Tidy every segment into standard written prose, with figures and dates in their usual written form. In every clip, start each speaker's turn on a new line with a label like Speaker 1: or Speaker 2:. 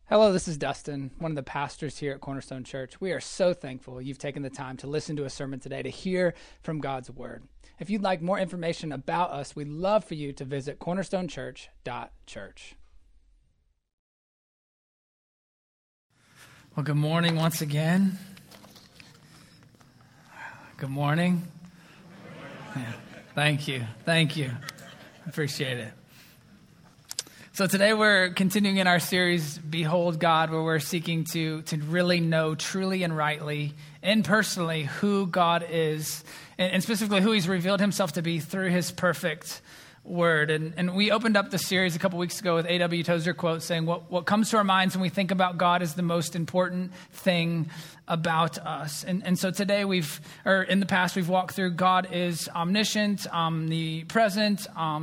Speaker 1: Hello, this is Dustin, one of the pastors here at Cornerstone Church. We are so thankful you've taken the time to listen to a sermon today to hear from God's Word. If you'd like more information about us, we'd love for you to visit cornerstonechurch.church.
Speaker 2: Well, good morning once again. Good morning. Yeah, thank you. Appreciate it. So today we're continuing in our series, Behold God, where we're seeking to really know truly and rightly and personally who God is, and specifically who he's revealed himself to be through his perfect word. And we opened up the series a couple weeks ago with A.W. Tozer quote saying, what comes to our minds when we think about God is the most important thing about us. And so today in the past, we've walked through God is omniscient, omnipresent,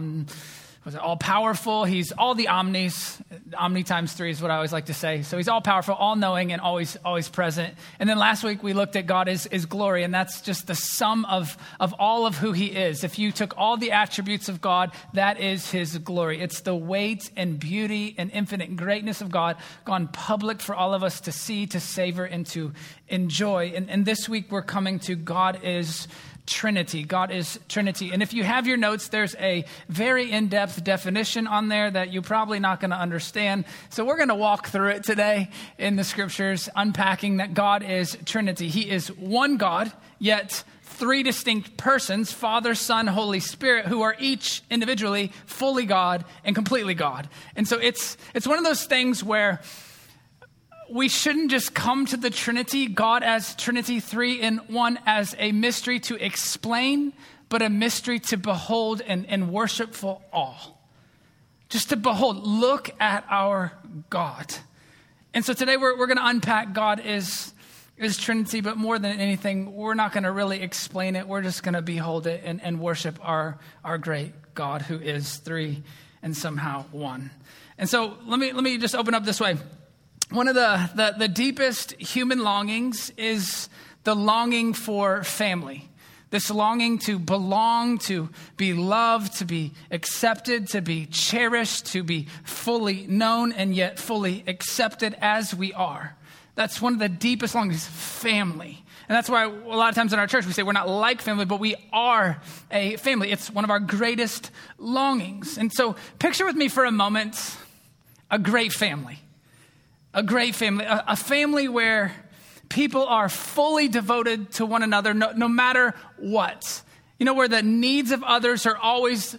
Speaker 2: all powerful. He's all the omnis. Omni times 3 is what I always like to say. So he's all powerful, all knowing, and always present. And then last week we looked at God is glory, and that's just the sum of all of who he is. If you took all the attributes of God, that is his glory. It's the weight and beauty and infinite greatness of God gone public for all of us to see, to savor, and to enjoy. And this week we're coming to God is Trinity. God is Trinity. And if you have your notes, there's a very in-depth definition on there that you're probably not going to understand. So we're going to walk through it today in the scriptures, unpacking that God is Trinity. He is one God, yet 3 distinct persons, Father, Son, Holy Spirit, who are each individually fully God and completely God. And so it's one of those things where we shouldn't just come to the Trinity, God as Trinity 3 in 1, as a mystery to explain, but a mystery to behold and worshipful awe. Just to behold, look at our God. And so today we're going to unpack God is Trinity, but more than anything, we're not going to really explain it. We're just going to behold it and worship our great God who is 3 and somehow 1. And so let me just open up this way. One of the deepest human longings is the longing for family. This longing to belong, to be loved, to be accepted, to be cherished, to be fully known and yet fully accepted as we are. That's one of the deepest longings, family. And that's why a lot of times in our church we say we're not like family, but we are a family. It's one of our greatest longings. And so picture with me for a moment a great family. A great family, a family where people are fully devoted to one another, no matter what. You know, where the needs of others are always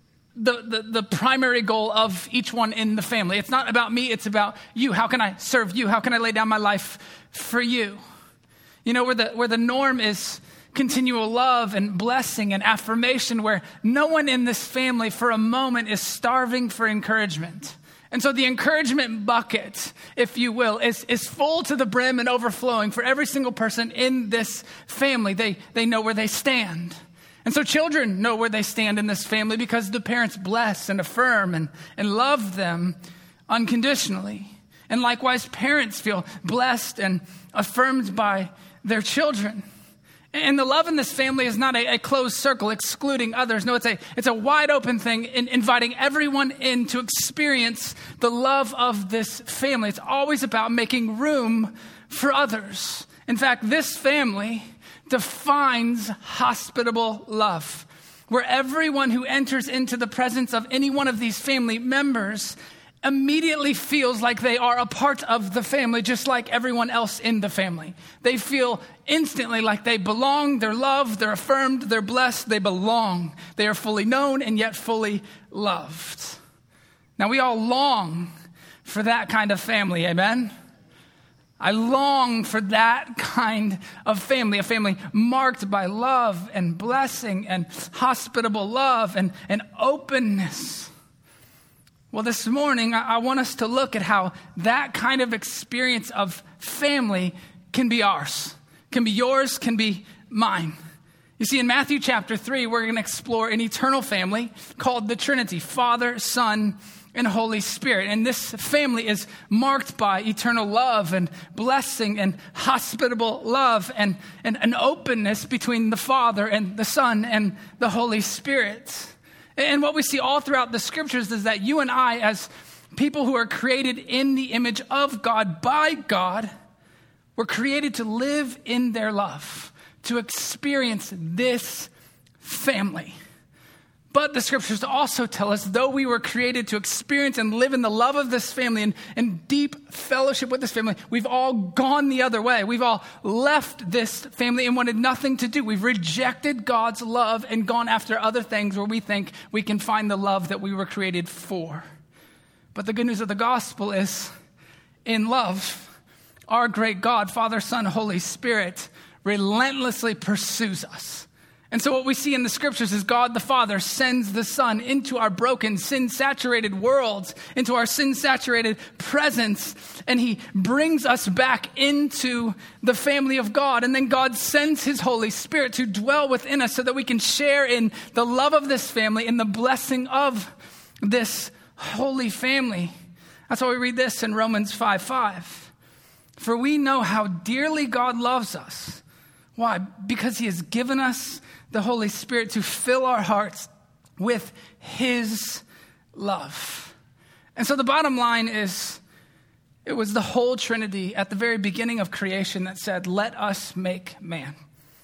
Speaker 2: the primary goal of each one in the family. It's not about me, it's about you. How can I serve you? How can I lay down my life for you? You know, where the norm is continual love and blessing and affirmation, where no one in this family for a moment is starving for encouragement. And so the encouragement bucket, if you will, is full to the brim and overflowing for every single person in this family. They know where they stand. And so children know where they stand in this family because the parents bless and affirm and love them unconditionally. And likewise, parents feel blessed and affirmed by their children. And the love in this family is not a closed circle excluding others. No, it's a wide open thing, inviting everyone in to experience the love of this family. It's always about making room for others. In fact, this family defines hospitable love, where everyone who enters into the presence of any one of these family members immediately feels like they are a part of the family, just like everyone else in the family. They feel instantly like they belong, they're loved, they're affirmed, they're blessed, they belong. They are fully known and yet fully loved. Now, we all long for that kind of family, amen? I long for that kind of family, a family marked by love and blessing and hospitable love and openness. Well, this morning, I want us to look at how that kind of experience of family can be ours, can be yours, can be mine. You see, in Matthew chapter 3, we're going to explore an eternal family called the Trinity, Father, Son, and Holy Spirit. And this family is marked by eternal love and blessing and hospitable love and an openness between the Father and the Son and the Holy Spirit. And what we see all throughout the scriptures is that you and I, as people who are created in the image of God by God, were created to live in their love, to experience this family. But the scriptures also tell us, though we were created to experience and live in the love of this family and deep fellowship with this family, we've all gone the other way. We've all left this family and wanted nothing to do. We've rejected God's love and gone after other things where we think we can find the love that we were created for. But the good news of the gospel is, in love, our great God, Father, Son, Holy Spirit, relentlessly pursues us. And so what we see in the scriptures is God the Father sends the Son into our broken, sin-saturated worlds, into our sin-saturated presence, and he brings us back into the family of God. And then God sends his Holy Spirit to dwell within us so that we can share in the love of this family, in the blessing of this holy family. That's why we read this in Romans 5:5. For we know how dearly God loves us. Why? Because he has given us the Holy Spirit to fill our hearts with his love. And so the bottom line is, it was the whole Trinity at the very beginning of creation that said, let us make man.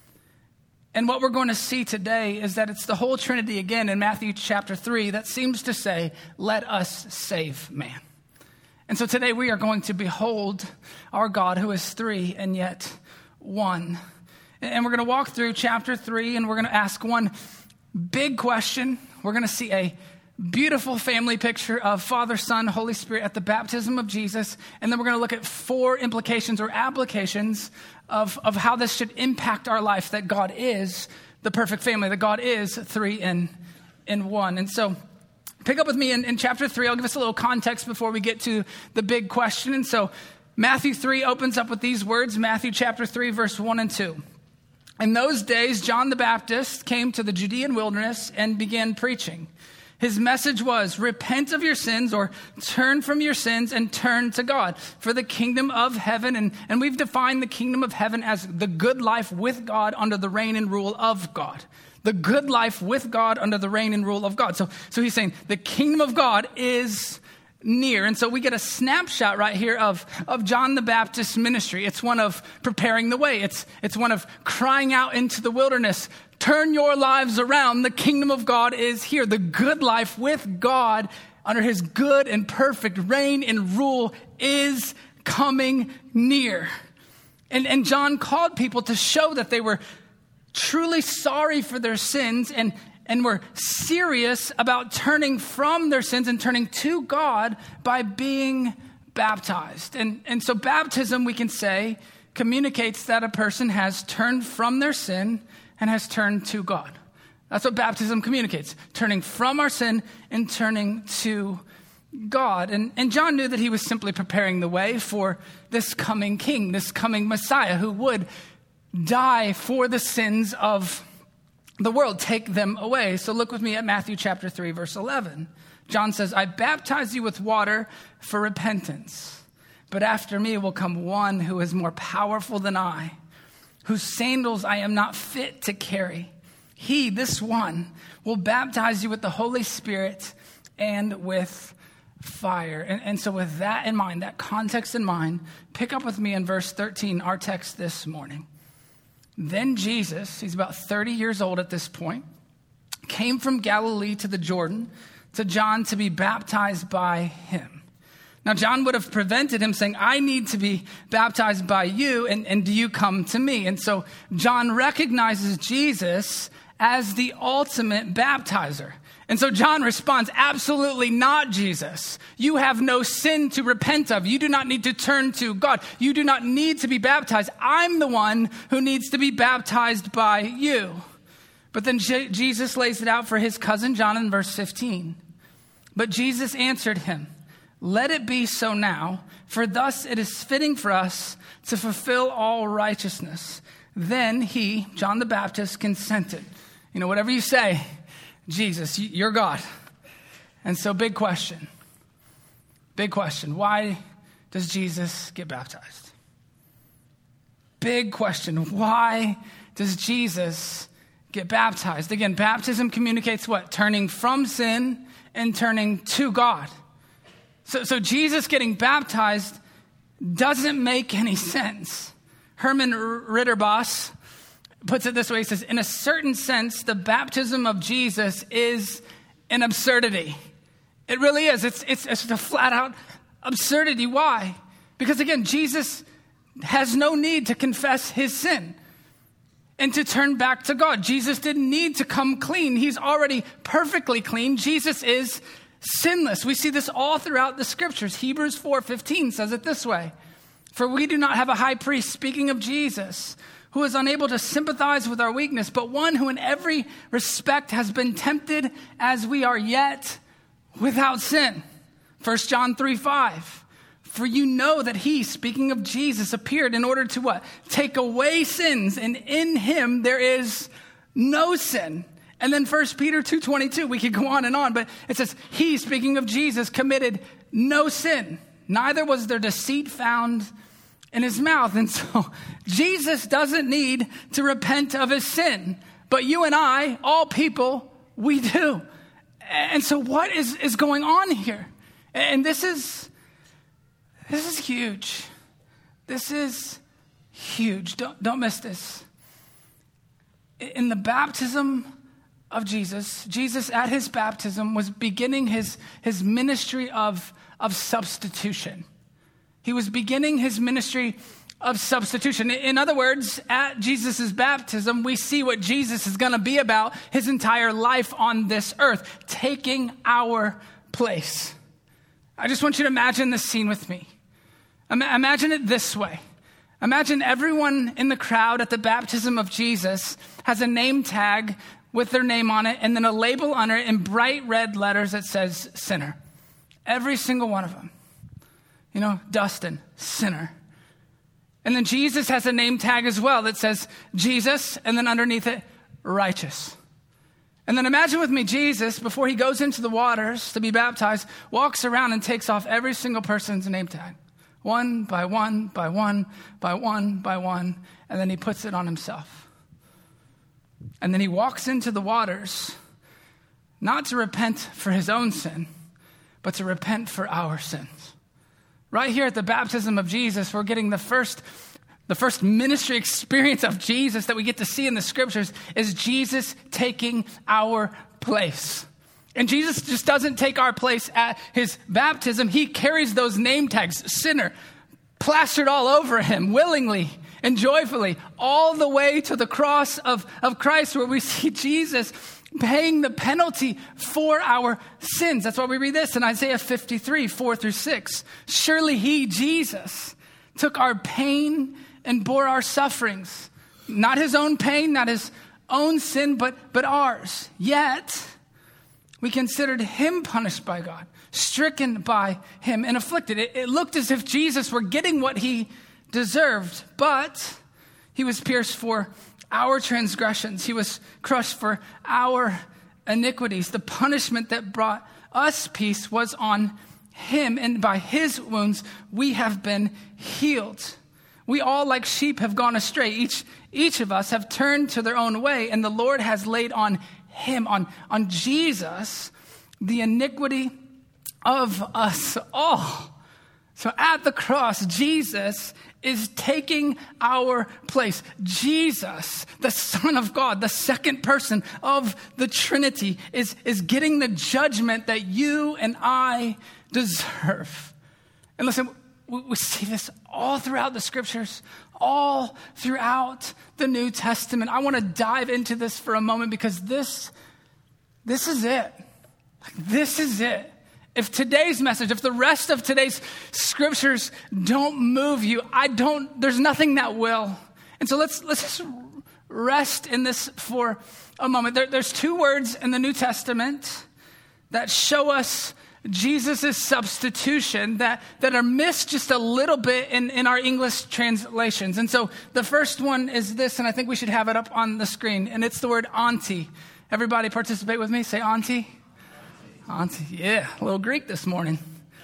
Speaker 2: And what we're going to see today is that it's the whole Trinity again in Matthew chapter 3 that seems to say, let us save man. And so today we are going to behold our God who is three and yet one. And we're going to walk through chapter 3 and we're going to ask one big question. We're going to see a beautiful family picture of Father, Son, Holy Spirit at the baptism of Jesus. And then we're going to look at 4 implications or applications of how this should impact our life, that God is the perfect family, that God is 3 in 1. And so pick up with me in chapter 3. I'll give us a little context before we get to the big question. And so Matthew 3 opens up with these words, Matthew chapter 3, verse 1 and 2. In those days, John the Baptist came to the Judean wilderness and began preaching. His message was, repent of your sins, or turn from your sins and turn to God for the kingdom of heaven. And we've defined the kingdom of heaven as the good life with God under the reign and rule of God. The good life with God under the reign and rule of God. So he's saying the kingdom of God is near. And so we get a snapshot right here of John the Baptist's ministry. It's one of preparing the way. It's one of crying out into the wilderness, turn your lives around. The kingdom of God is here. The good life with God under his good and perfect reign and rule is coming near. And John called people to show that they were truly sorry for their sins and were serious about turning from their sins and turning to God by being baptized. And so baptism, we can say, communicates that a person has turned from their sin and has turned to God. That's what baptism communicates, turning from our sin and turning to God. And John knew that he was simply preparing the way for this coming king, this coming Messiah who would die for the sins of the world, take them away. So look with me at Matthew chapter 3, verse 11. John says, I baptize you with water for repentance, but after me will come one who is more powerful than I, whose sandals I am not fit to carry. He, this one, will baptize you with the Holy Spirit and with fire. And so with that in mind, that context in mind, pick up with me in verse 13, our text this morning. Then Jesus, he's about 30 years old at this point, came from Galilee to the Jordan to John to be baptized by him. Now, John would have prevented him saying, I need to be baptized by you, and do you come to me? And so John recognizes Jesus as the ultimate baptizer. And so John responds, absolutely not, Jesus. You have no sin to repent of. You do not need to turn to God. You do not need to be baptized. I'm the one who needs to be baptized by you. But then Jesus lays it out for his cousin John in verse 15. But Jesus answered him, let it be so now, for thus it is fitting for us to fulfill all righteousness. Then he, John the Baptist, consented. Whatever you say, Jesus, you're God. And so big question. Why does Jesus get baptized? Big question. Why does Jesus get baptized? Again, baptism communicates what? Turning from sin and turning to God. So Jesus getting baptized doesn't make any sense. Herman Ritterboss puts it this way. He says, in a certain sense, the baptism of Jesus is an absurdity. It really is. It's a flat out absurdity. Why? Because again, Jesus has no need to confess his sin and to turn back to God. Jesus didn't need to come clean. He's already perfectly clean. Jesus is sinless. We see this all throughout the scriptures. Hebrews 4:15 says it this way. For we do not have a high priest, speaking of Jesus, who is unable to sympathize with our weakness, but one who in every respect has been tempted as we are, yet without sin. 1 John 3:5. For you know that he, speaking of Jesus, appeared in order to what? Take away sins, and in him there is no sin. And then 1 Peter 2:22, we could go on, but it says, he, speaking of Jesus, committed no sin. Neither was there deceit found in his mouth. And so Jesus doesn't need to repent of his sin. But you and I, all people, we do. And so what is going on here? And this is huge. This is huge. Don't miss this. In the baptism of Jesus, Jesus at his baptism was beginning his ministry of substitution. He was beginning his ministry of substitution. In other words, at Jesus' baptism, we see what Jesus is going to be about his entire life on this earth, taking our place. I just want you to imagine this scene with me. Imagine it this way. Imagine everyone in the crowd at the baptism of Jesus has a name tag with their name on it, and then a label under it in bright red letters that says sinner. Every single one of them. You know, Dustin, sinner. And then Jesus has a name tag as well that says Jesus, and then underneath it, righteous. And then imagine with me, Jesus, before he goes into the waters to be baptized, walks around and takes off every single person's name tag. One by one, by one, by one, by one, and then he puts it on himself. And then he walks into the waters, not to repent for his own sin, but to repent for our sins. Right here at the baptism of Jesus, we're getting the first ministry experience of Jesus that we get to see in the scriptures is Jesus taking our place. And Jesus just doesn't take our place at his baptism. He carries those name tags, sinner, plastered all over him willingly and joyfully, all the way to the cross of Christ, where we see Jesus paying the penalty for our sins. That's why we read this in Isaiah 53, 4-6. Surely he, Jesus, took our pain and bore our sufferings. Not his own pain, not his own sin, but ours. Yet we considered him punished by God, stricken by him, and afflicted. It looked as if Jesus were getting what he deserved, but he was pierced for our transgressions. He was crushed for our iniquities. The punishment that brought us peace was on him, and by his wounds we have been healed. We all like sheep have gone astray. Each of us have turned to their own way, and the Lord has laid on him, on Jesus, the iniquity of us all. So at the cross, Jesus is taking our place. Jesus, the Son of God, the second person of the Trinity, is getting the judgment that you and I deserve. And listen, we see this all throughout the scriptures, all throughout the New Testament. I want to dive into this for a moment because this is it. This is it. If today's message, if the rest of today's scriptures don't move you, there's nothing that will. And so let's just rest in this for a moment. There's two words in the New Testament that show us Jesus' substitution that are missed just a little bit in our English translations. And so the first one is this, and I think we should have it up on the screen, and it's the word auntie. Everybody participate with me. Say auntie. Auntie, yeah, a little Greek this morning.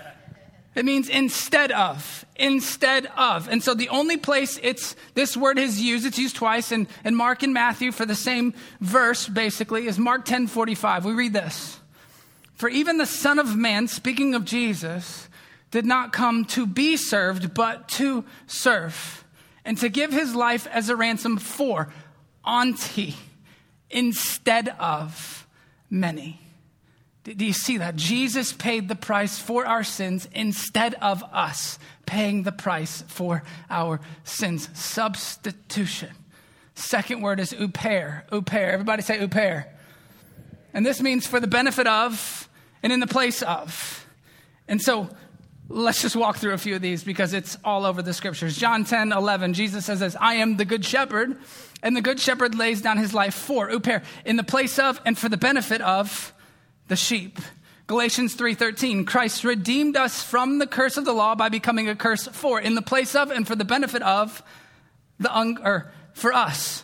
Speaker 2: It means instead of. And so the only place this word is used, it's used twice in Mark and Matthew for the same verse, basically, is Mark 10:45. We read this. For even the Son of Man, speaking of Jesus, did not come to be served, but to serve, and to give his life as a ransom for, onti, instead of many. Do you see that? Jesus paid the price for our sins instead of us paying the price for our sins. Substitution. Second word is uper. Uper. Everybody say uper. And this means for the benefit of and in the place of. And so let's just walk through a few of these because it's all over the scriptures. John 10:11, Jesus says this, I am the good shepherd, and the good shepherd lays down his life for, uper, in the place of and for the benefit of the sheep. Galatians 3:13, Christ redeemed us from the curse of the law by becoming a curse for, in the place of and for the benefit of for us.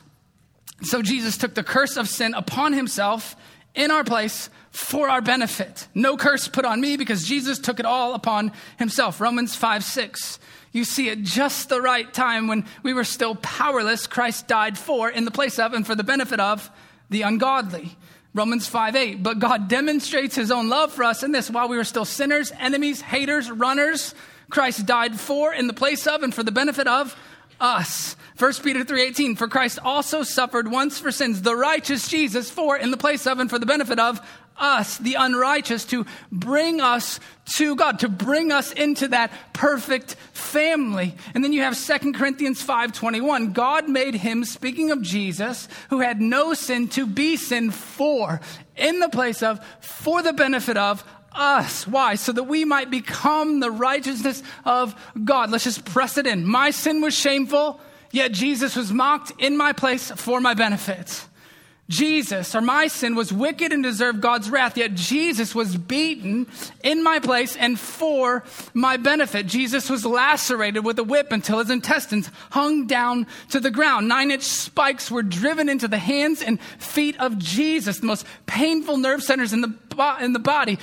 Speaker 2: So Jesus took the curse of sin upon himself in our place for our benefit. No curse put on me because Jesus took it all upon himself. Romans 5:6. You see, at just the right time when we were still powerless, Christ died for, in the place of, and for the benefit of the ungodly. Romans 5:8. But God demonstrates his own love for us in this: while we were still sinners, enemies, haters, runners, Christ died for, in the place of, and for the benefit of us. 1 Peter 3:18. For Christ also suffered once for sins, the righteous Jesus, for, in the place of, and for the benefit of us, the unrighteous, to bring us to God, to bring us into that perfect family. And then you have 2 Corinthians 5:21. God made him, speaking of Jesus, who had no sin, to be sin for, in the place of, for the benefit of us. Why? So that we might become the righteousness of God. Let's just press it in. My sin was shameful, yet Jesus was mocked in my place for my benefit. Jesus, or my sin, was wicked and deserved God's wrath, yet Jesus was beaten in my place and for my benefit. Jesus was lacerated with a whip until his intestines hung down to the ground. 9-inch spikes were driven into the hands and feet of Jesus, the most painful nerve centers in the body,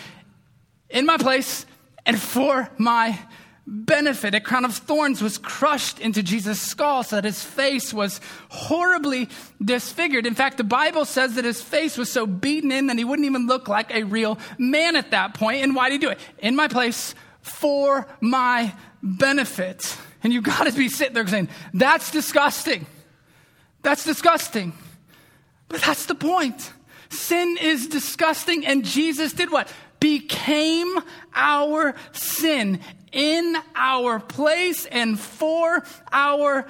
Speaker 2: in my place and for my benefit. A crown of thorns was crushed into Jesus' skull so that his face was horribly disfigured. In fact, the Bible says that his face was so beaten in that he wouldn't even look like a real man at that point. And why did he do it? In my place, for my benefit. And you've got to be sitting there saying, that's disgusting. That's disgusting. But that's the point. Sin is disgusting, and Jesus did what? Became our sin in our place and for our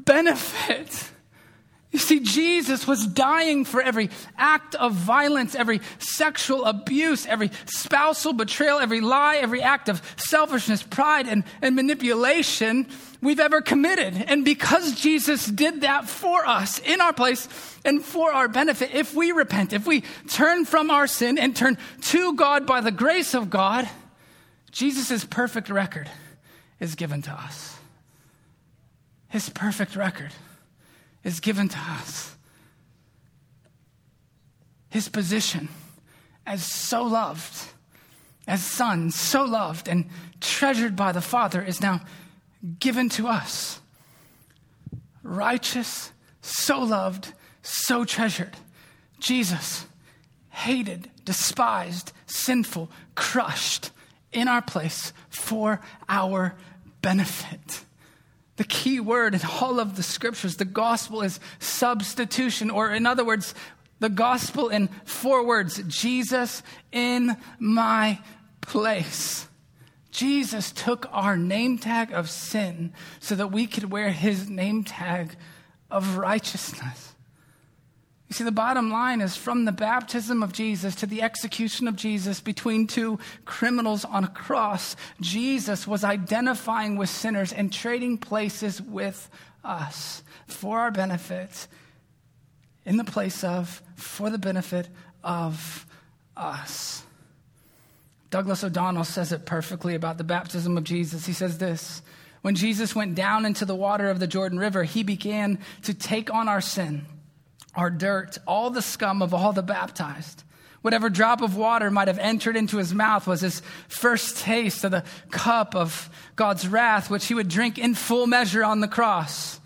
Speaker 2: benefit. You see, Jesus was dying for every act of violence, every sexual abuse, every spousal betrayal, every lie, every act of selfishness, pride, and manipulation we've ever committed. And because Jesus did that for us in our place and for our benefit, if we repent, if we turn from our sin and turn to God by the grace of God, Jesus' perfect record is given to us. His perfect record is given to us. His position as so loved, as son, so loved and treasured by the Father, is now given to us. Righteous, so loved, so treasured. Jesus, hated, despised, sinful, crushed in our place for our benefit. The key word in all of the scriptures, the gospel, is substitution, or in other words, the gospel in 4 words: Jesus in my place. Jesus took our name tag of sin so that we could wear his name tag of righteousness. You see, the bottom line is, from the baptism of Jesus to the execution of Jesus between 2 criminals on a cross, Jesus was identifying with sinners and trading places with us for our benefit, in the place of, for the benefit of us. Douglas O'Donnell says it perfectly about the baptism of Jesus. He says this: when Jesus went down into the water of the Jordan River, he began to take on our sin, our dirt, all the scum of all the baptized. Whatever drop of water might have entered into his mouth was his first taste of the cup of God's wrath, which he would drink in full measure on the cross.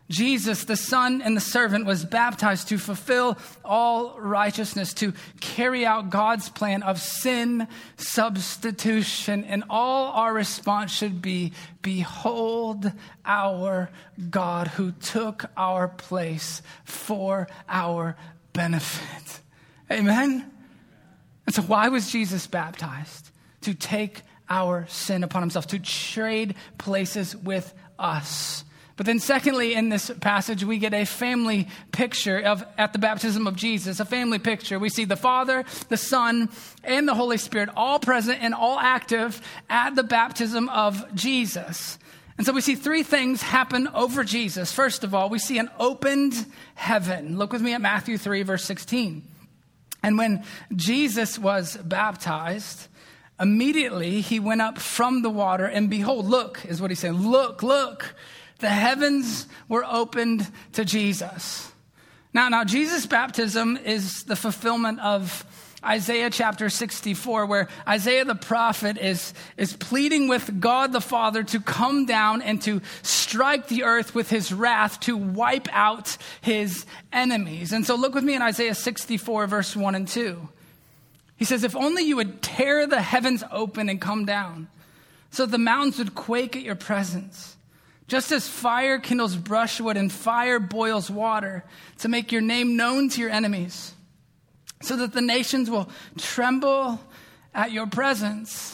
Speaker 2: Jesus, the Son and the servant, was baptized to fulfill all righteousness, to carry out God's plan of sin substitution. And all our response should be, behold our God who took our place for our benefit. Amen? And so why was Jesus baptized? To take our sin upon himself, to trade places with us. But then secondly, in this passage, we get a family picture at the baptism of Jesus, a family picture. We see the Father, the Son, and the Holy Spirit all present and all active at the baptism of Jesus. And so we see three things happen over Jesus. First of all, we see an opened heaven. Look with me at Matthew 3, verse 16. And when Jesus was baptized, immediately he went up from the water, and behold, look, is what he's saying. Look. The heavens were opened to Jesus. Now, Jesus' baptism is the fulfillment of Isaiah chapter 64, where Isaiah the prophet is pleading with God the Father to come down and to strike the earth with his wrath, to wipe out his enemies. And so look with me in Isaiah 64, verse 1 and 2. He says, if only you would tear the heavens open and come down, so the mountains would quake at your presence. Just as fire kindles brushwood and fire boils water to make your name known to your enemies, so that the nations will tremble at your presence.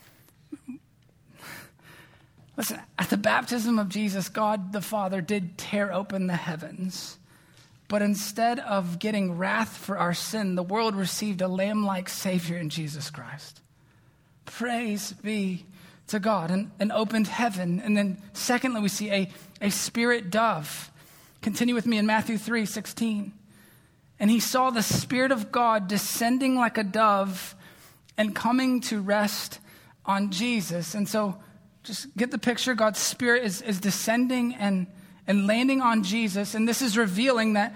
Speaker 2: Listen, at the baptism of Jesus, God the Father did tear open the heavens. But instead of getting wrath for our sin, the world received a lamb-like Savior in Jesus Christ. Praise be to God, an opened heaven. And then secondly, we see a spirit dove. Continue with me in Matthew 3:16. And he saw the Spirit of God descending like a dove and coming to rest on Jesus. And so just get the picture. God's Spirit is descending and landing on Jesus. And this is revealing that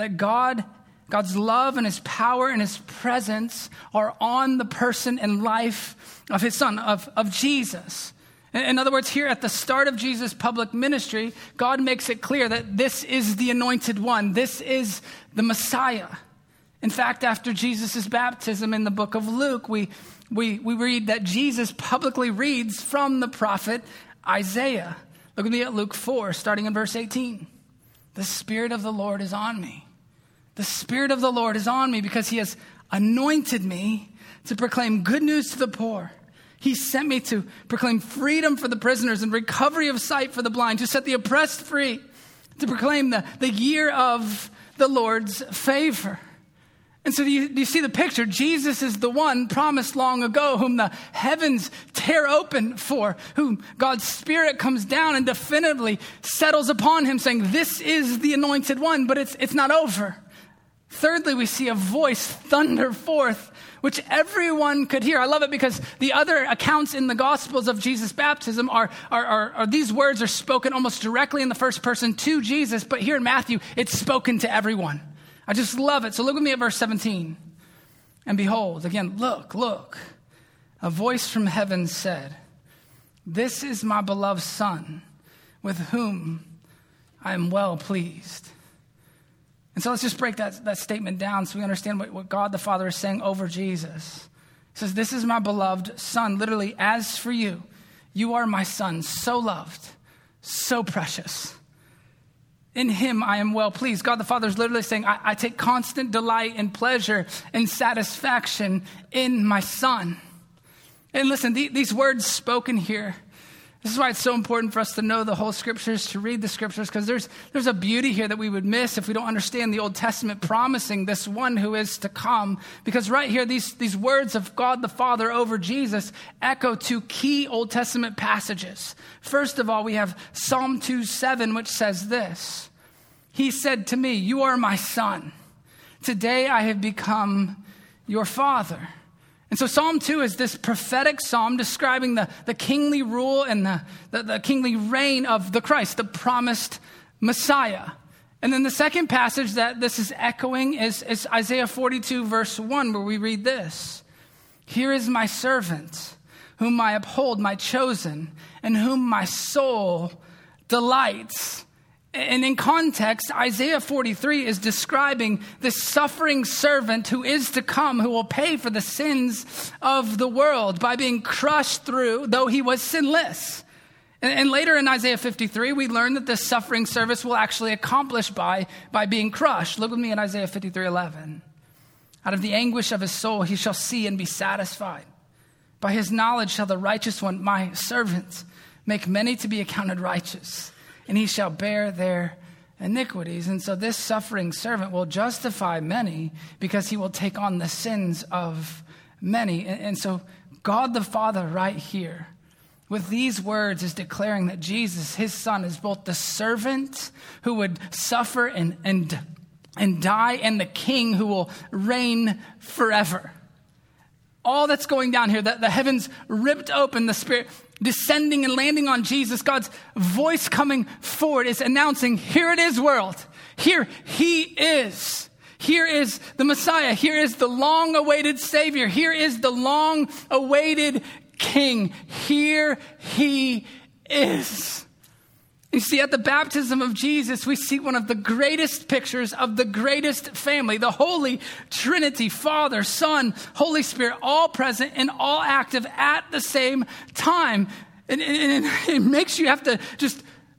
Speaker 2: God's love and his power and his presence are on the person and life of his Son, of Jesus. In other words, here at the start of Jesus' public ministry, God makes it clear that this is the anointed one. This is the Messiah. In fact, after Jesus' baptism in the book of Luke, we read that Jesus publicly reads from the prophet Isaiah. Look with me at Luke 4, starting in verse 18. The Spirit of the Lord is on me. The Spirit of the Lord is on me because he has anointed me to proclaim good news to the poor. He sent me to proclaim freedom for the prisoners and recovery of sight for the blind, to set the oppressed free, to proclaim the year of the Lord's favor. And so do you see the picture? Jesus is the one promised long ago, whom the heavens tear open for, whom God's Spirit comes down and definitively settles upon him, saying, this is the anointed one, but it's not over. Thirdly, we see a voice thunder forth, which everyone could hear. I love it because the other accounts in the Gospels of Jesus' baptism are these words are spoken almost directly in the first person to Jesus, but here in Matthew, it's spoken to everyone. I just love it. So look with me at verse 17. And behold, again, look. A voice from heaven said, this is my beloved Son, with whom I am well pleased. And so let's just break that statement down so we understand what God the Father is saying over Jesus. He says, this is my beloved Son. Literally, as for you, you are my Son, so loved, so precious. In him I am well pleased. God the Father is literally saying, I take constant delight and pleasure and satisfaction in my Son. And listen, these words spoken here, this is why it's so important for us to know the whole scriptures, to read the scriptures, because there's a beauty here that we would miss if we don't understand the Old Testament promising this one who is to come. Because right here, these words of God the Father over Jesus echo two key Old Testament passages. First of all, we have Psalm 2:7, which says this. He said to me, you are my Son. Today I have become your Father. And so Psalm 2 is this prophetic psalm describing the kingly rule and the kingly reign of the Christ, the promised Messiah. And then the second passage that this is echoing is Isaiah 42, verse 1, where we read this. Here is my servant, whom I uphold, my chosen, in whom my soul delights. And in context, Isaiah 43 is describing this suffering servant who is to come, who will pay for the sins of the world by being crushed through, though he was sinless. And later in Isaiah 53, we learn that this suffering service will actually accomplish by being crushed. Look with me at Isaiah 53:11. Out of the anguish of his soul, he shall see and be satisfied. By his knowledge shall the righteous one, my servant, make many to be accounted righteous, and he shall bear their iniquities. And so this suffering servant will justify many because he will take on the sins of many. And so God the Father right here, with these words, is declaring that Jesus, his son, is both the servant who would suffer and die, and the king who will reign forever. All that's going down here, that the heavens ripped open, the Spirit descending and landing on Jesus, God's voice coming forward is announcing, here it is, world. Here he is. Here is the Messiah. Here is the long-awaited Savior. Here is the long-awaited King. Here he is. You see, at the baptism of Jesus, we see one of the greatest pictures of the greatest family, the Holy Trinity, Father, Son, Holy Spirit, all present and all active at the same time. And it makes you have to just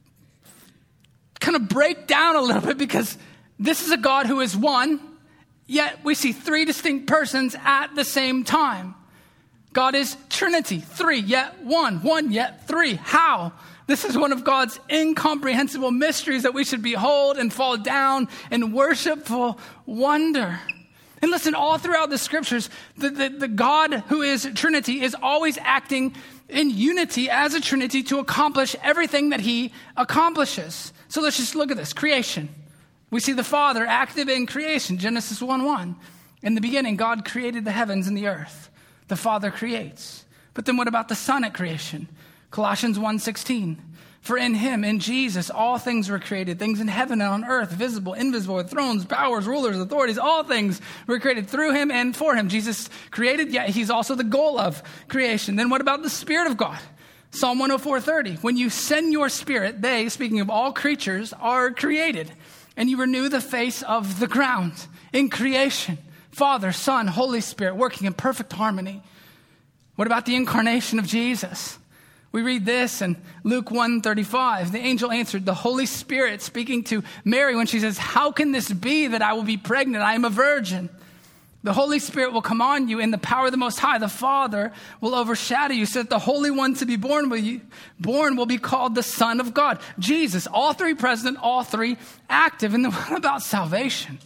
Speaker 2: kind of break down a little bit, because this is a God who is one, yet we see three distinct persons at the same time. God is Trinity, three, yet one yet three. How? This is one of God's incomprehensible mysteries that we should behold and fall down in worshipful wonder. And listen, all throughout the scriptures, the God who is Trinity is always acting in unity as a Trinity to accomplish everything that he accomplishes. So let's just look at this. Creation. We see the Father active in creation. Genesis 1:1. In the beginning, God created the heavens and the earth. The Father creates. But then what about the Son at creation? Colossians 1:16, for in him, in Jesus, all things were created, things in heaven and on earth, visible, invisible, thrones, powers, rulers, authorities, all things were created through him and for him. Jesus created, yet he's also the goal of creation. Then what about the Spirit of God? Psalm 104:30, when you send your Spirit, they, speaking of all creatures, are created, and you renew the face of the ground. In creation, Father, Son, Holy Spirit, working in perfect harmony. What about the incarnation of Jesus? We read this in Luke 1:35. The angel answered, the Holy Spirit speaking to Mary when she says, how can this be that I will be pregnant? I am a virgin. The Holy Spirit will come on you in the power of the Most High. The Father will overshadow you so that the Holy One to be born will be called the Son of God. Jesus, all three present, all three active. And then what about salvation?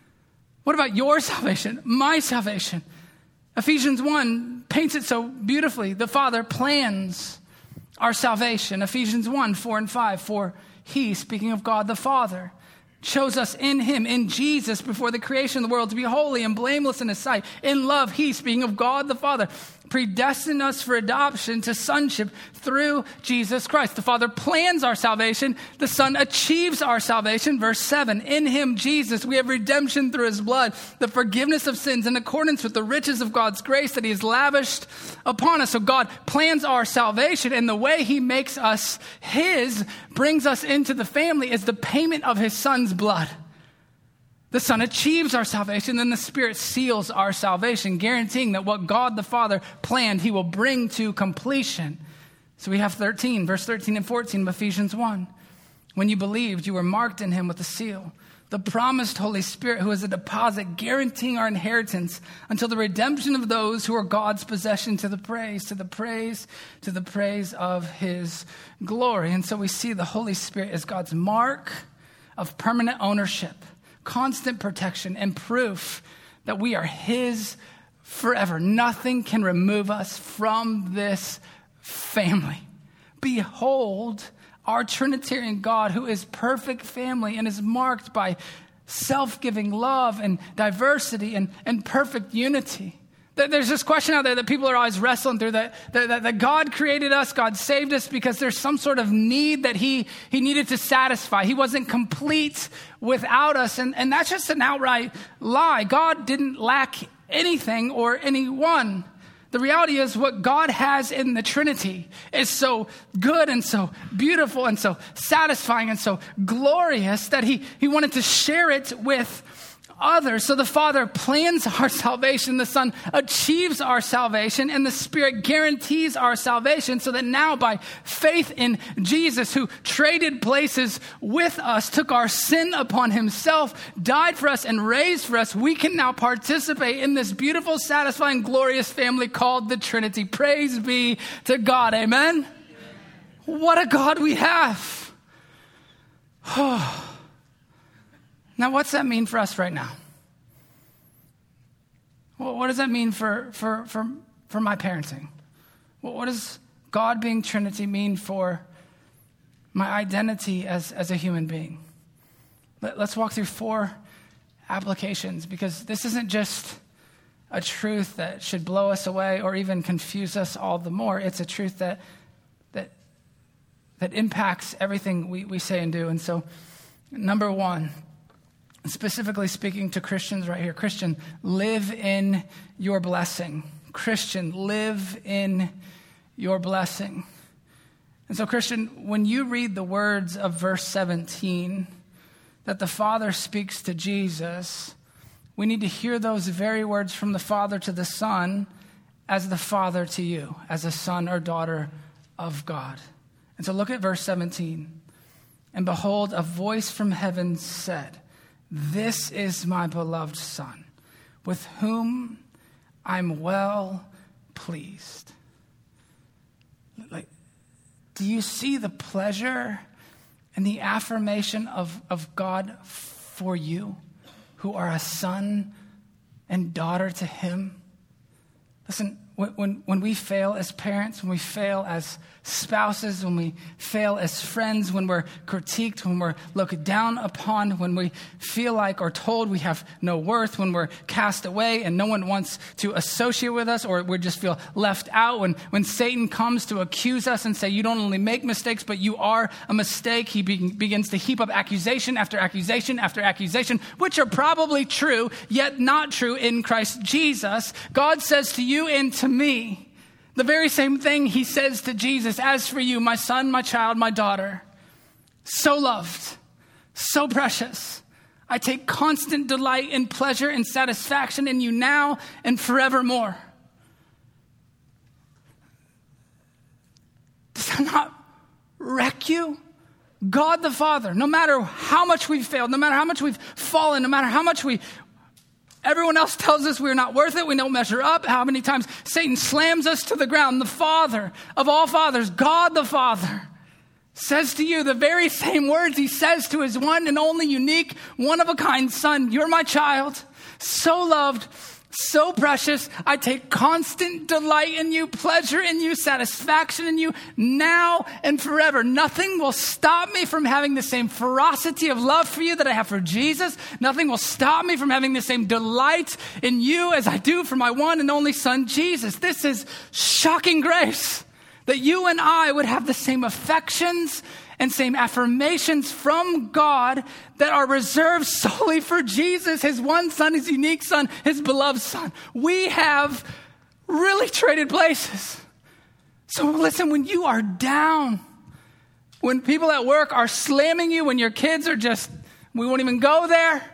Speaker 2: What about your salvation? My salvation? Ephesians 1 paints it so beautifully. The Father plans our salvation. Ephesians 1:4-5. For he, speaking of God the Father, chose us in him, in Jesus, before the creation of the world, to be holy and blameless in his sight. In love, he, speaking of God the Father, predestined us for adoption to sonship through Jesus Christ. The Father plans our salvation. The Son achieves our salvation. Verse 7, in him, Jesus, we have redemption through his blood, the forgiveness of sins in accordance with the riches of God's grace that he has lavished upon us. So God plans our salvation, and the way he makes us his, brings us into the family, is the payment of his Son's blood. The Son achieves our salvation, then the Spirit seals our salvation, guaranteeing that what God the Father planned, he will bring to completion. So we have verse 13 and 14 of Ephesians 1. When you believed, you were marked in him with a seal, the promised Holy Spirit, who is a deposit guaranteeing our inheritance until the redemption of those who are God's possession, to the praise of his glory. And so we see the Holy Spirit as God's mark of permanent ownership, constant protection, and proof that we are his forever. Nothing can remove us from this family. Behold our Trinitarian God, who is perfect family and is marked by self-giving love and diversity and perfect unity. There's this question out there that people are always wrestling through, that God created us, God saved us because there's some sort of need that he needed to satisfy. He wasn't complete without us, and that's just an outright lie. God didn't lack anything or anyone. The reality is what God has in the Trinity is so good and so beautiful and so satisfying and so glorious that he wanted to share it with others. So the Father plans our salvation, the Son achieves our salvation, and the Spirit guarantees our salvation, so that now by faith in Jesus, who traded places with us, took our sin upon himself, died for us, and raised for us, we can now participate in this beautiful, satisfying, glorious family called the Trinity. Praise be to God. Amen? What a God we have. Now, what's that mean for us right now? Well, what does that mean for my parenting? Well, what does God being Trinity mean for my identity as a human being? Let's walk through 4 applications, because this isn't just a truth that should blow us away or even confuse us all the more. It's a truth that impacts everything we say and do. And so, number 1, specifically speaking to Christians right here. Christian, live in your blessing. Christian, live in your blessing. And so, Christian, when you read the words of verse 17, that the Father speaks to Jesus, we need to hear those very words from the Father to the Son as the Father to you, as a son or daughter of God. And so look at verse 17. And behold, a voice from heaven said, "This is my beloved Son, with whom I'm well pleased." Do you see the pleasure and the affirmation of God for you, who are a son and daughter to him? Listen, when we fail as parents, when we fail as spouses, when we fail as friends, when we're critiqued, when we're looked down upon, when we feel like or told we have no worth, when we're cast away and no one wants to associate with us, or we just feel left out, when Satan comes to accuse us and say, you don't only make mistakes, but you are a mistake, he begins to heap up accusation after accusation after accusation, which are probably true, yet not true in Christ Jesus. God says to you and to me the very same thing he says to Jesus: as for you, my son, my child, my daughter, so loved, so precious, I take constant delight and pleasure and satisfaction in you now and forevermore. Does that not wreck you? God the Father, no matter how much we've failed, no matter how much we've fallen, no matter how much everyone else tells us we're not worth it, we don't measure up, how many times Satan slams us to the ground, the Father of all fathers, God the Father, says to you the very same words he says to his one and only unique, one-of-a-kind Son. You're my child, so loved, so precious. I take constant delight in you, pleasure in you, satisfaction in you, now and forever. Nothing will stop me from having the same ferocity of love for you that I have for Jesus. Nothing will stop me from having the same delight in you as I do for my one and only Son, Jesus. This is shocking grace, that you and I would have the same affections and same affirmations from God that are reserved solely for Jesus, his one Son, his unique Son, his beloved Son. We have really traded places. So listen, when you are down, when people at work are slamming you, when your kids are just, we won't even go there,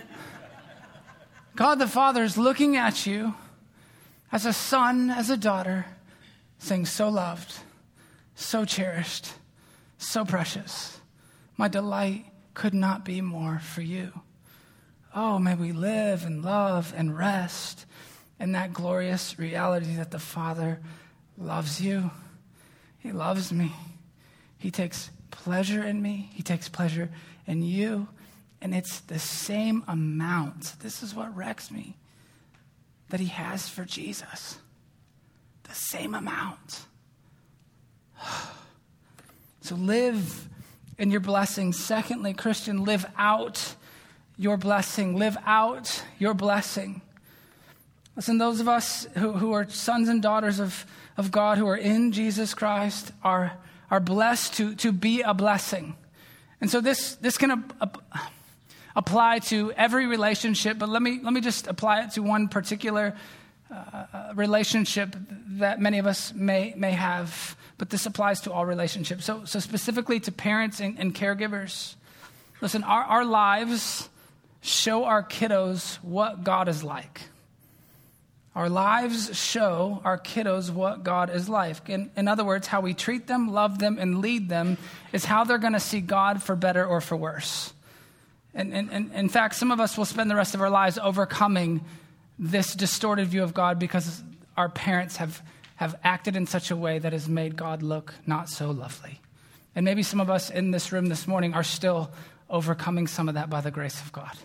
Speaker 2: God the Father is looking at you as a son, as a daughter, saying, so loved, so cherished, so precious. My delight could not be more for you. Oh, may we live and love and rest in that glorious reality that the Father loves you. He loves me. He takes pleasure in me. He takes pleasure in you. And it's the same amount. This is what wrecks me, that he has for Jesus. The same amount. So live in your blessing. Secondly, Christian, live out your blessing. Live out your blessing. Listen, those of us who are sons and daughters of God, who are in Jesus Christ, are blessed to be a blessing. And so this can apply to every relationship, but let me just apply it to one particular relationship that many of us may have, but this applies to all relationships. So specifically to parents and caregivers, listen, our lives show our kiddos what God is like. Our lives show our kiddos what God is like. In other words, how we treat them, love them, and lead them is how they're going to see God for better or for worse. And in fact, some of us will spend the rest of our lives overcoming this distorted view of God because our parents have acted in such a way that has made God look not so lovely. And maybe some of us in this room this morning are still overcoming some of that by the grace of God.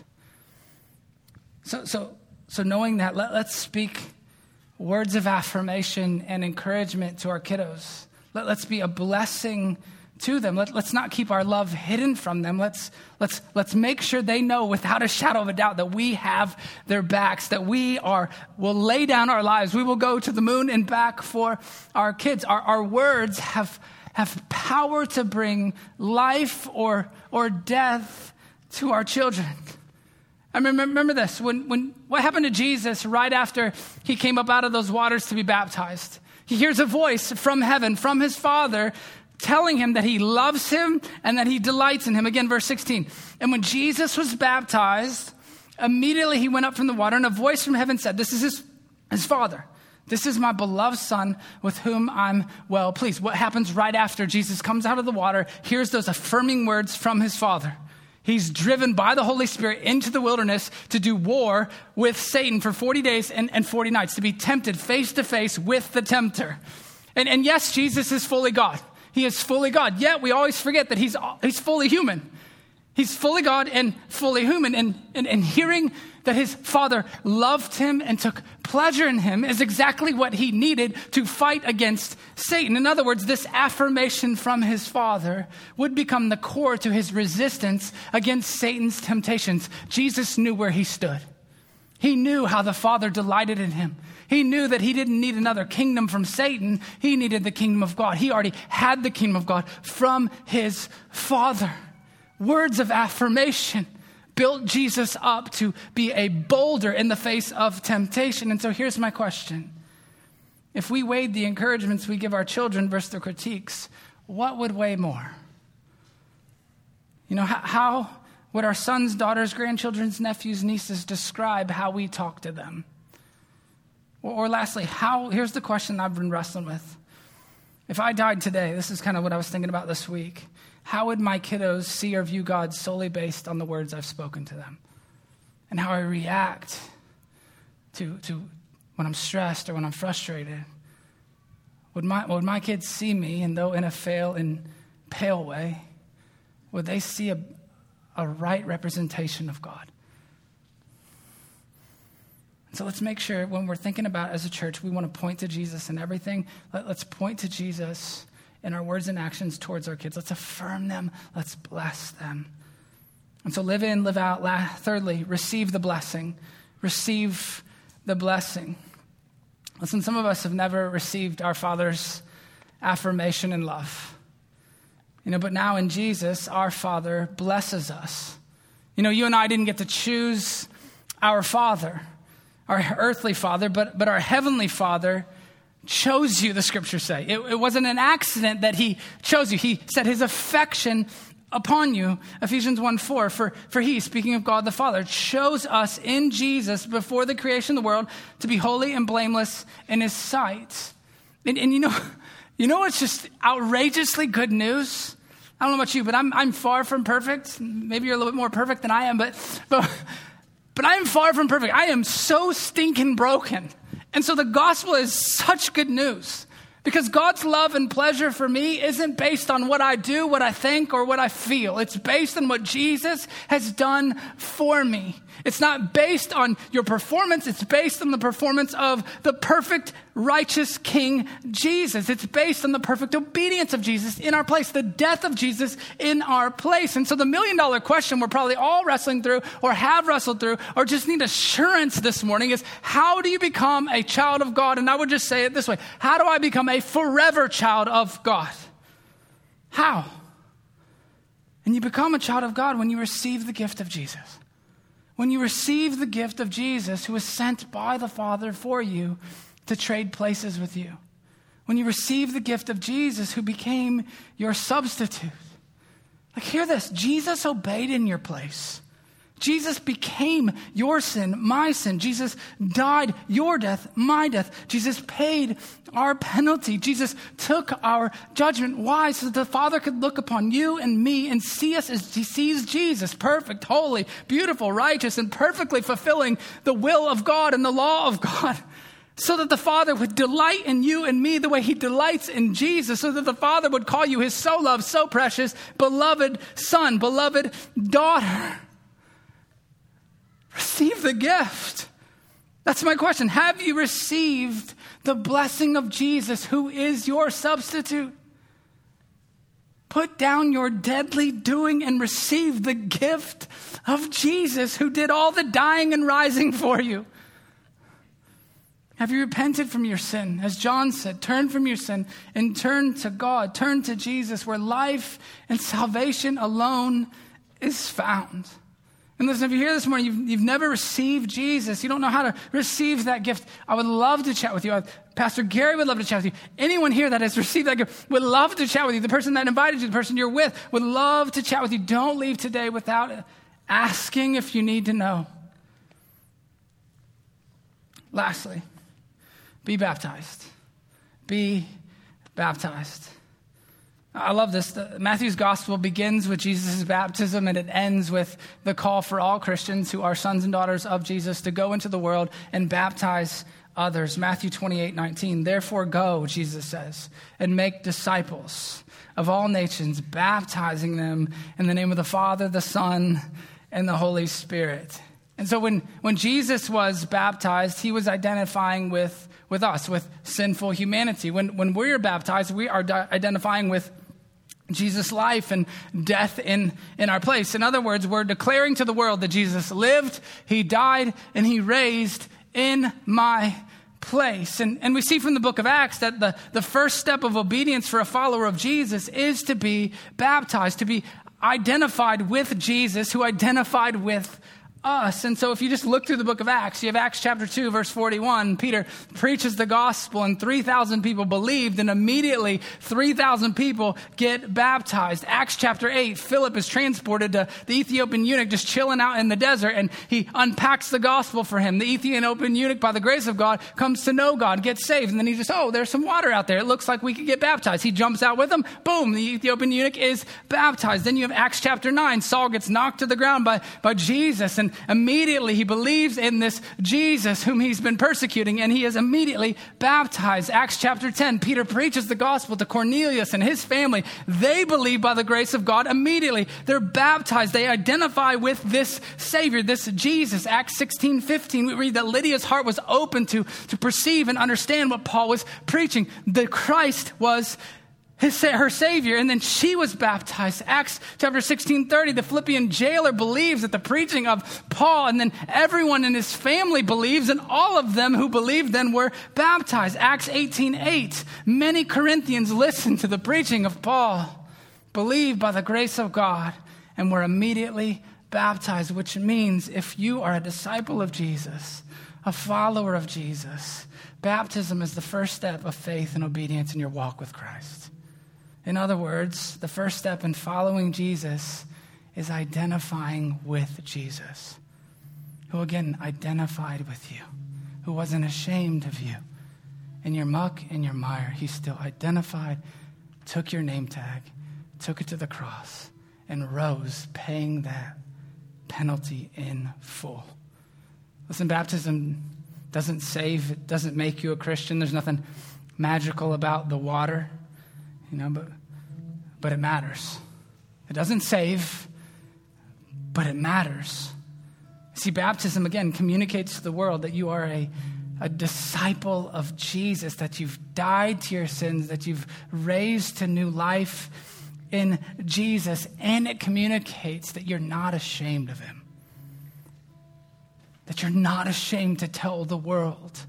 Speaker 2: So knowing that, let's speak words of affirmation and encouragement to our kiddos. Let's be a blessing to them. Let's not keep our love hidden from them. Let's make sure they know without a shadow of a doubt that we have their backs, that will lay down our lives. We will go to the moon and back for our kids. Our words have power to bring life or death to our children. I remember this, when what happened to Jesus right after he came up out of those waters to be baptized? He hears a voice from heaven, from his Father, telling him that he loves him and that he delights in him. Again, verse 16. And when Jesus was baptized, immediately he went up from the water, and a voice from heaven said, this is his Father. This is my beloved Son with whom I'm well pleased. What happens right after Jesus comes out of the water? Here's those affirming words from his Father. He's driven by the Holy Spirit into the wilderness to do war with Satan for 40 days and 40 nights, to be tempted face to face with the tempter. And yes, Jesus is fully God. He is fully God. Yet we always forget that he's fully human. He's fully God and fully human. And hearing that his Father loved him and took pleasure in him is exactly what he needed to fight against Satan. In other words, this affirmation from his Father would become the core to his resistance against Satan's temptations. Jesus knew where he stood. He knew how the Father delighted in him. He knew that he didn't need another kingdom from Satan. He needed the kingdom of God. He already had the kingdom of God from his Father. Words of affirmation built Jesus up to be a boulder in the face of temptation. And so here's my question. If we weighed the encouragements we give our children versus the critiques, what would weigh more? How would our sons, daughters, grandchildren's, nephews, nieces describe how we talk to them? Or lastly, here's the question I've been wrestling with. If I died today, this is kind of what I was thinking about this week. How would my kiddos see or view God solely based on the words I've spoken to them? And how I react to when I'm stressed or when I'm frustrated? Would my kids see me, and though in a pale way, would they see a right representation of God? So let's make sure when we're thinking about as a church, we want to point to Jesus in everything. Let's point to Jesus in our words and actions towards our kids. Let's affirm them. Let's bless them. And so live in, live out. Thirdly, receive the blessing. Receive the blessing. Listen, some of us have never received our Father's affirmation and love. But now in Jesus, our Father blesses us. You and I didn't get to choose our Father, our earthly Father, but our heavenly Father chose you, the scriptures say. It wasn't an accident that he chose you. He set his affection upon you. Ephesians 1:4, for he, speaking of God the Father, chose us in Jesus before the creation of the world to be holy and blameless in his sight. And you know what's just outrageously good news? I don't know about you, but I'm far from perfect. Maybe you're a little bit more perfect than I am, but I am far from perfect. I am so stinking broken. And so the gospel is such good news, because God's love and pleasure for me isn't based on what I do, what I think, or what I feel. It's based on what Jesus has done for me. It's not based on your performance. It's based on the performance of the perfect, righteous King Jesus. It's based on the perfect obedience of Jesus in our place, the death of Jesus in our place. And so the $1 million question we're probably all wrestling through, or have wrestled through, or just need assurance this morning is, how do you become a child of God? And I would just say it this way: how do I become a forever child of God? How? And you become a child of God when you receive the gift of Jesus. When you receive the gift of Jesus, who was sent by the Father for you to trade places with you. When you receive the gift of Jesus, who became your substitute. Like, hear this. Jesus obeyed in your place. Jesus became your sin, my sin. Jesus died your death, my death. Jesus paid our penalty. Jesus took our judgment. Why? So that the Father could look upon you and me and see us as he sees Jesus, perfect, holy, beautiful, righteous, and perfectly fulfilling the will of God and the law of God. So that the Father would delight in you and me the way he delights in Jesus. So that the Father would call you his so loved, so precious, beloved son, beloved daughter. Receive the gift. That's my question. Have you received the blessing of Jesus, who is your substitute? Put down your deadly doing and receive the gift of Jesus, who did all the dying and rising for you. Have you repented from your sin? As John said, turn from your sin and turn to God. Turn to Jesus, where life and salvation alone is found. And listen, if you're here this morning, you've never received Jesus, you don't know how to receive that gift, I would love to chat with you. Pastor Gary would love to chat with you. Anyone here that has received that gift would love to chat with you. The person that invited you, the person you're with, would love to chat with you. Don't leave today without asking if you need to know. Lastly, be baptized. Be baptized. I love this. Matthew's gospel begins with Jesus' baptism, and it ends with the call for all Christians who are sons and daughters of Jesus to go into the world and baptize others. Matthew 28:19. Therefore go, Jesus says, and make disciples of all nations, baptizing them in the name of the Father, the Son, and the Holy Spirit. And so when Jesus was baptized, he was identifying with us, with sinful humanity. When we're baptized, we are identifying with Jesus' life and death in our place. In other words, we're declaring to the world that Jesus lived, he died, and he raised in my place. And we see from the book of Acts that the first step of obedience for a follower of Jesus is to be baptized, to be identified with Jesus, who identified with us. And so if you just look through the book of Acts, you have Acts chapter 2, verse 41. Peter preaches the gospel and 3,000 people believed, and immediately 3,000 people get baptized. Acts chapter 8, Philip is transported to the Ethiopian eunuch just chilling out in the desert, and he unpacks the gospel for him. The Ethiopian eunuch, by the grace of God, comes to know God, gets saved, and then he just, there's some water out there. It looks like we could get baptized. He jumps out with them. Boom, the Ethiopian eunuch is baptized. Then you have Acts chapter 9. Saul gets knocked to the ground by Jesus, and immediately he believes in this Jesus whom he's been persecuting, and he is immediately baptized. Acts chapter 10, Peter preaches the gospel to Cornelius and his family. They believe by the grace of God immediately. They're baptized. They identify with this Savior, this Jesus. Acts 16:15, we read that Lydia's heart was open to perceive and understand what Paul was preaching. The Christ was her Savior, and then she was baptized. Acts chapter 16:30, the Philippian jailer believes at the preaching of Paul, and then everyone in his family believes, and all of them who believed then were baptized. Acts 18:8, many Corinthians listened to the preaching of Paul, believed by the grace of God, and were immediately baptized, which means if you are a disciple of Jesus, a follower of Jesus, baptism is the first step of faith and obedience in your walk with Christ. In other words, the first step in following Jesus is identifying with Jesus, who again identified with you, who wasn't ashamed of you. In your muck and your mire, he still identified, took your name tag, took it to the cross, and rose, paying that penalty in full. Listen, baptism doesn't save, it doesn't make you a Christian. There's nothing magical about the water. But it matters. It doesn't save, but it matters. See, baptism, again, communicates to the world that you are a disciple of Jesus, that you've died to your sins, that you've raised to new life in Jesus, and it communicates that you're not ashamed of him, that you're not ashamed to tell the world,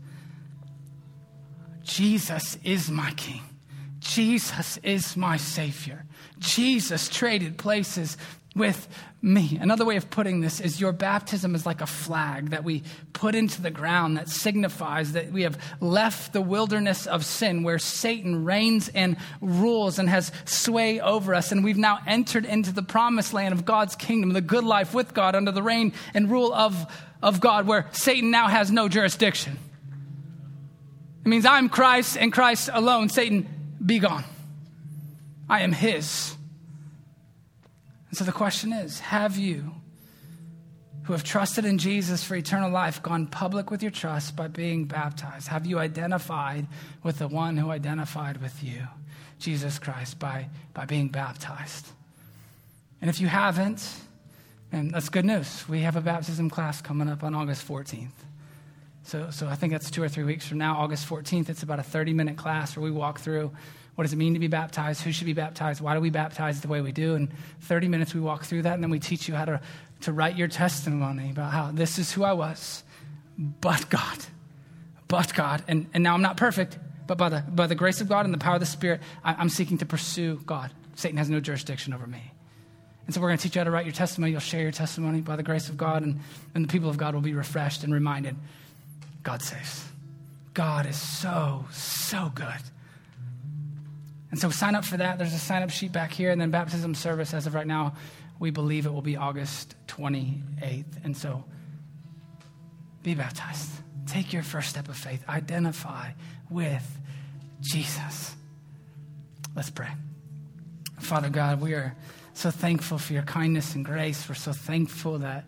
Speaker 2: Jesus is my King. Jesus is my Savior. Jesus traded places with me. Another way of putting this is your baptism is like a flag that we put into the ground that signifies that we have left the wilderness of sin where Satan reigns and rules and has sway over us. And we've now entered into the promised land of God's kingdom, the good life with God under the reign and rule of God, where Satan now has no jurisdiction. It means I'm Christ and Christ alone. Satan, be gone. I am his. And so the question is, have you, who have trusted in Jesus for eternal life, gone public with your trust by being baptized? Have you identified with the one who identified with you, Jesus Christ, by being baptized? And if you haven't, and that's good news. We have a baptism class coming up on August 14th. So I think that's 2 or 3 weeks from now, August 14th. It's about a 30-minute class where we walk through what does it mean to be baptized, who should be baptized, why do we baptize the way we do. In 30 minutes, we walk through that, and then we teach you how to write your testimony about how this is who I was, but God. And now I'm not perfect, but by the grace of God and the power of the Spirit, I'm seeking to pursue God. Satan has no jurisdiction over me. And so we're going to teach you how to write your testimony. You'll share your testimony by the grace of God, and the people of God will be refreshed and reminded, God saves. God is so, so good. And so sign up for that. There's a sign-up sheet back here, and then baptism service, as of right now, we believe it will be August 28th. And so be baptized. Take your first step of faith. Identify with Jesus. Let's pray. Father God, we are so thankful for your kindness and grace. We're so thankful that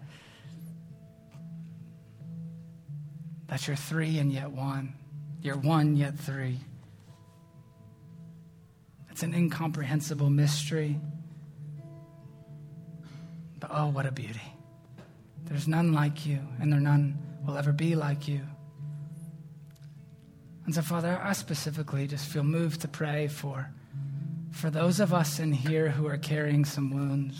Speaker 2: you're three and yet one. You're one yet three. It's an incomprehensible mystery. But oh, what a beauty. There's none like you, and there none will ever be like you. And so, Father, I specifically just feel moved to pray for those of us in here who are carrying some wounds.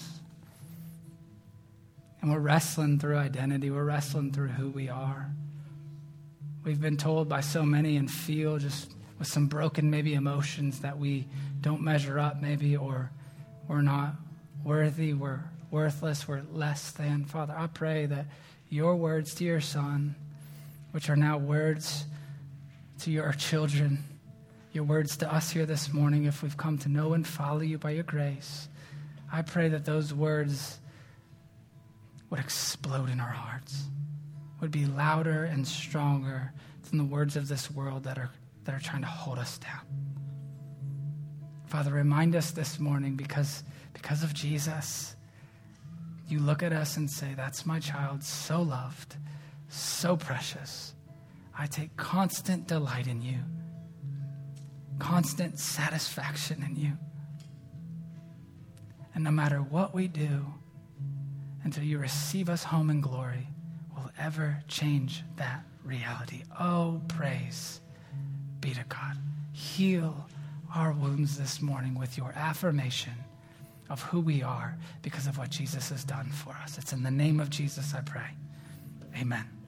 Speaker 2: And we're wrestling through identity. We're wrestling through who we are. We've been told by so many and feel just with some broken maybe emotions that we don't measure up maybe, or we're not worthy, we're worthless, we're less than. Father, I pray that your words to your Son, which are now words to your children, your words to us here this morning, if we've come to know and follow you by your grace, I pray that those words would explode in our hearts, would be louder and stronger than the words of this world that are trying to hold us down. Father, remind us this morning, because of Jesus, you look at us and say, that's my child, so loved, so precious. I take constant delight in you, constant satisfaction in you. And no matter what we do, until you receive us home in glory, will ever change that reality. Oh, praise be to God. Heal our wounds this morning with your affirmation of who we are because of what Jesus has done for us. It's in the name of Jesus I pray. Amen.